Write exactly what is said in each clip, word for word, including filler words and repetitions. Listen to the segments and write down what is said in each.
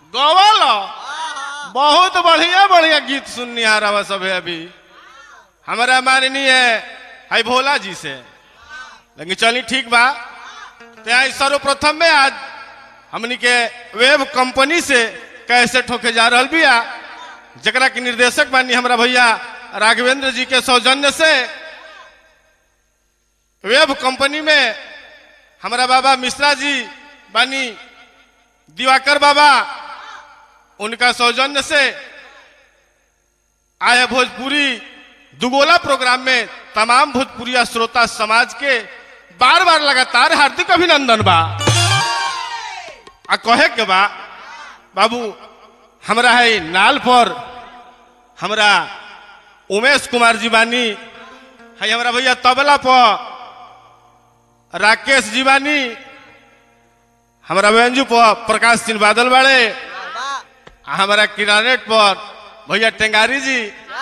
गवल बहुत बढ़िया बढ़िया गीत सुननी आ रहा सब है अभी हमारा माननीय है भोला जी से। लेकिन चली ठीक बा तो सर्वप्रथम में आज हमनी के वेब कंपनी से कैसे ठोके जा रहा बिया जकरा के निर्देशक बानी हमारा भैया राघवेंद्र जी के सौजन्य से। वेब कंपनी में हमारा बाबा मिश्रा जी बानी दिवाकर बाबा उनका सौजन्य से आए भोजपुरी दुगोला प्रोग्राम में तमाम भोजपुरी श्रोता समाज के बार बार लगातार हार्दिक अभिनंदन बा। आ कहे के बा बाबू हमरा है नाल पर हमरा उमेश कुमार जी बानी है हमारा भैया तबला पर राकेश जी बानी हमारा व्यंजू पर प्रकाश सिंह बादल बाड़े हमारा किरानेट पर भैया टेंगारी जी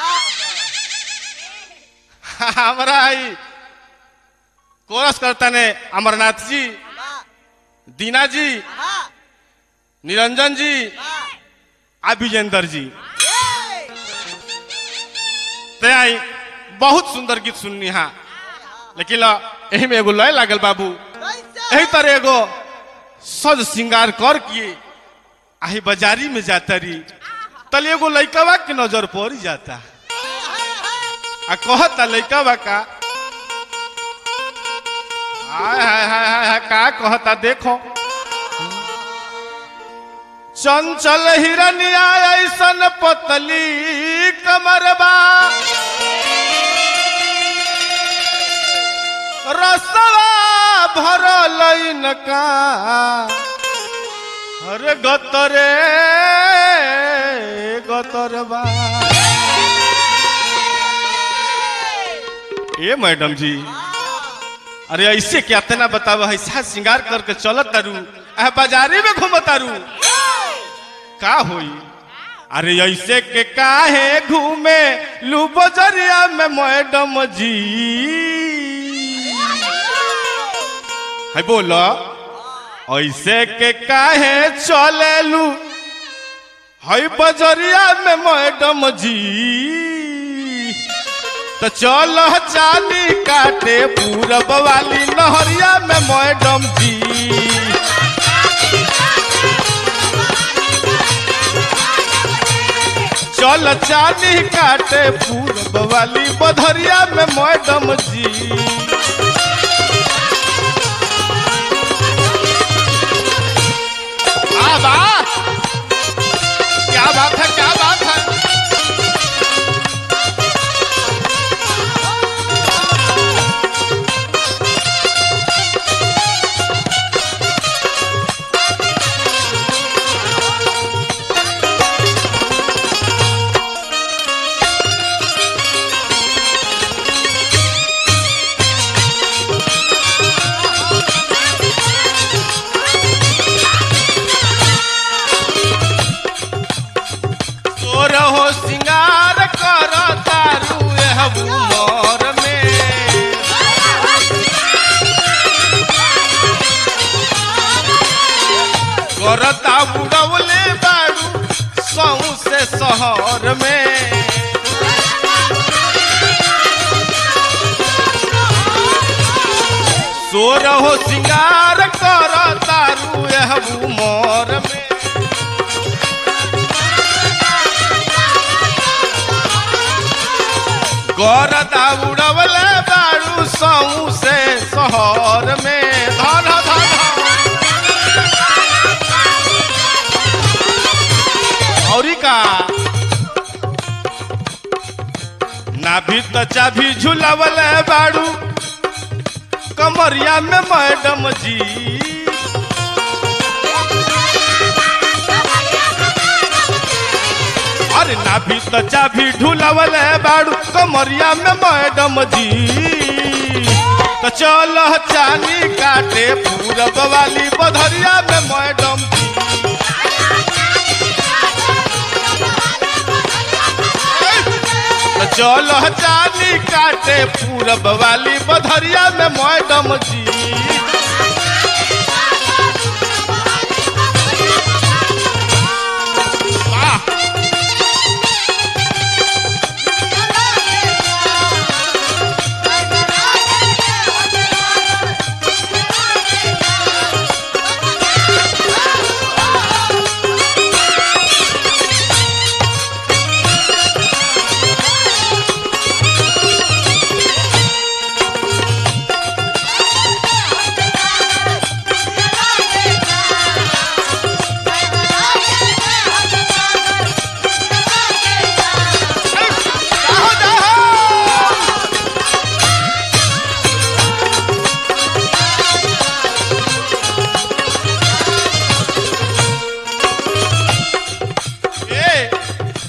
हमारा है कोरस करता ने अमरनाथ जी दीना जी निरंजन जी अभिजेंद्र जी ते आई बहुत सुंदर गीत सुननी हा। लेकिन यही में एगो लय लागल बाबू यही तरह एगो सज श्रृंगार कर किए आही बाजारी में जाता रही तले एगो लइकावा के नजर पड़ जाता आ कहता लइकावा का हाय हाय हाय हाय का कहता देखो चंचल हिरनिया ऐसन पतली कमरबा रसवा भरल इनका अरे गतरे गतरबा। ए मैडम जी अरे ऐसे क्या तना बताओ ऐसा श्रृंगार करके चलत तारू बाजारी में घूमत तारू का होई। अरे ऐसे के काहे घूमे लू बजरिया में मैडम जी है बोलो ऐसे के काहे चले लू है बजरिया में मैडम जी तो चल चांदी काटे पूरब वाली नहरिया में मैडम जी चल चांदी काटे पूरब वाली बधरिया में मैडम जी। क्या बात क्या बात है क्या बात है। बुड़ौले बाड़ू सौ से शहर में सोर हो श्रृंगार कर तारू मोर में गरदा उड़ौले बाड़ू सौ से शहर में धन धन और का ना भी तो चाभी झुलावल बाड़ू कमरिया में मैडम जी अरे ना भी तो चाभी झुलावल बाड़ू कमरिया में मैडम जी तो चल चानी काटे पूरब वाली बधरिया में मैडम जी चल चानी काटे पूरब वाली बधरिया में मैडम जी।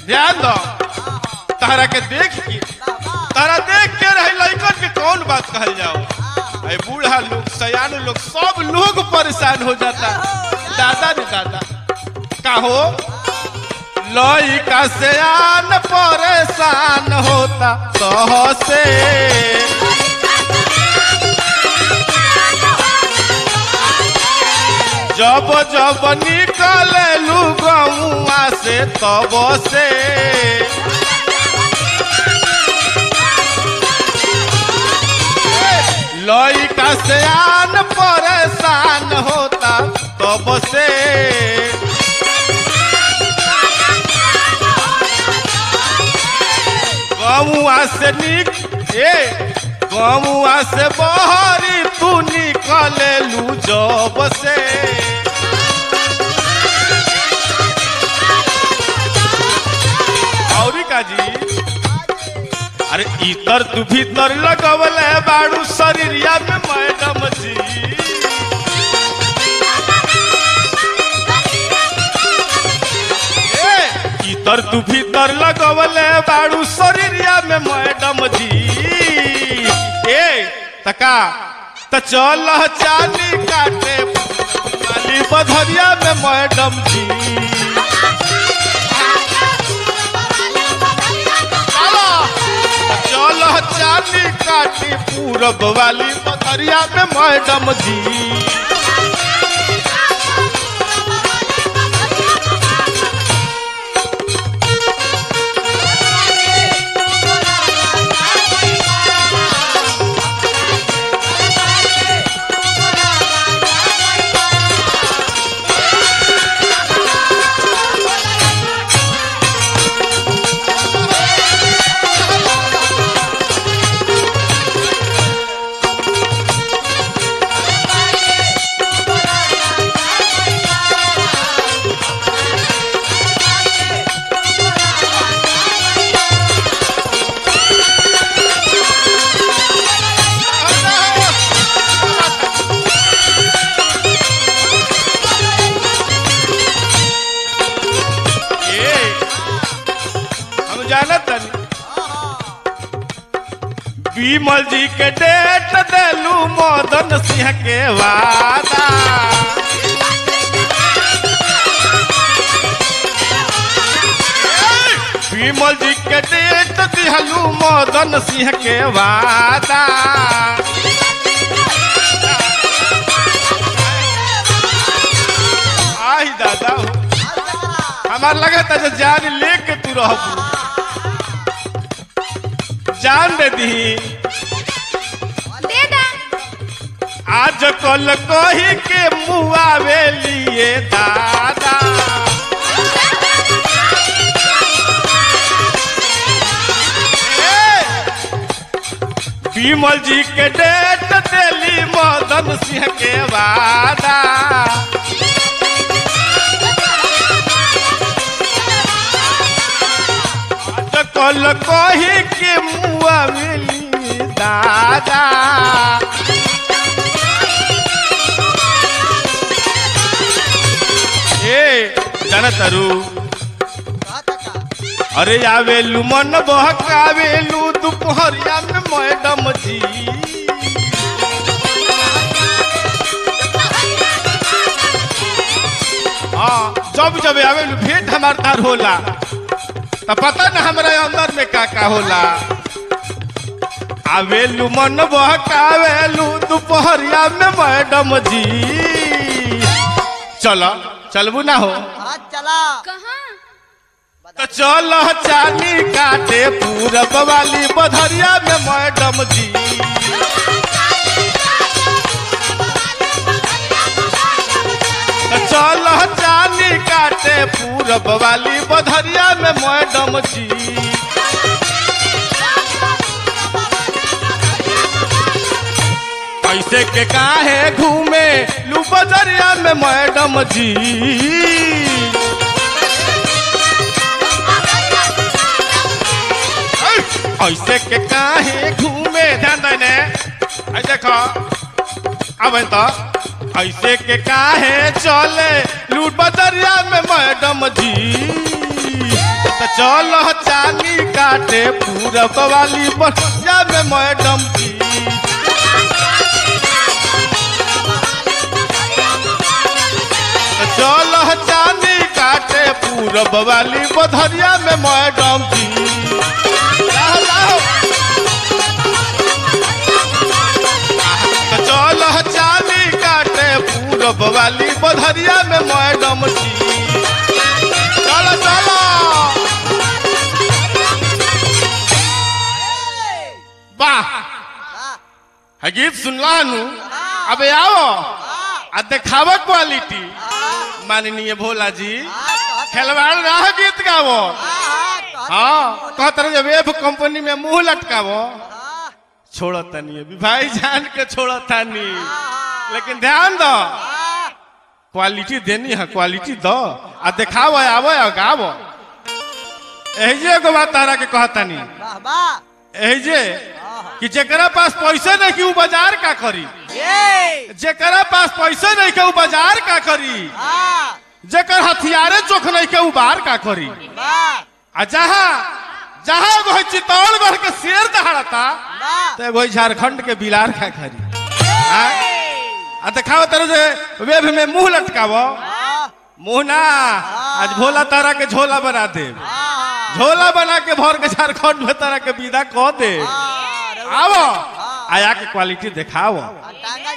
ध्यान दो तारा के देख के तारा देख के रही लड़कन के कौन बात कहल जाओ अरे बूढ़ा लोग सयान लोग सब लोग परेशान हो जाता दादा रे दादा का हो लड़का सयान परेशान होता तो से जब जब निकले लू गौआ से तब से लड़का सयान परेशान होता तब से गौआ से निक ए गौआ से बहरी तू निकले लू जब से और का जी अरे इतर तू भीतर लगवले बाड़ू शरीरिया में मैडम जी ए इतर तू भीतर लगवले बाड़ू शरीरिया में मैडम जी ए तका त चल चाली काटे वाली बधरिया में मैडम जी चल चाली काटी पूरब वाली बधरिया में मैडम जी विमल जी के डेट देलू मदन सिंह के वादा विमल जी के डेट दिहलू मदन सिंह के वादा आई दादा हमार लगा था जो जान लेके तू रहबू जान दे दी दे दा आज कल कही के मुआवे लिए दादा विमल जी के डेट देली मदन सिंह के वादा कल कही के मुआ मिली दादा ए जाना तारू अरे आवेलू मन बहकावेलू दोपहरिया में मैडम जी हाँ जब जब आवेलू भेंट हमार तार होला तो पता न हमारे अंदर में का का होला आवेलू मन बहकावेलू दोपहरिया में मैडम जी चलो चलबू ना हो चला कहाँ तो चल चाली काटे पूरब वाली बधरिया में मैडम जी तो चल चाली काटे पूरब वाली बधरिया में मैडम जी ऐसे के काहे घूमे लू बधरिया में मैडम जी ऐसे के काहे घूमे ध्यान देने ऐ देखो अब तो ऐसे के काहे चले लूट बदरिया में मैडम जी तो चलो चानी काटे पूरब वाली बलिया में मैडम जी। चलो चानी काटे पूरब वाली बधरिया में मैडम जी। चलो चानी काटे पूरब वाली बधरिया में मैडम जी। चलो चलो वाह है गीत सुनला नु। अब आओ आ देखाव क्वालिटी माननीय भोला जी। खिलवाड़ रहा गीत गावो। हाँ कहते रहे वेब कंपनी में मुंह लटकावो छोड़ो तनी अभी भाई जान के छोड़ो तनी, लेकिन ध्यान दो क्वालिटी देनी है, क्वालिटी दो आ देखावो आवो आ गावो। एजे को बात तारा के कहतानी एजे कि जेकरा पास पैसा नहीं कि उ बाजार का करी, जेकरा पास पैसा नहीं के उ बाजार का करी, जेकर हथियारे चोख नहीं के उ बाहर का करी। आ जहाँ जहाँ एगो चित्तौड़गढ़ के शेर दहाड़ता तो एगो झारखंड के बिलार खा खरी। आ देखाओ तरह से वेब में मुंह लटकावो। मुंह ना आज भोला तारा के झोला बना दे, झोला बना के भर के झारखंड में तारा के विदा कह दे। आवो आया के क्वालिटी देखाओ।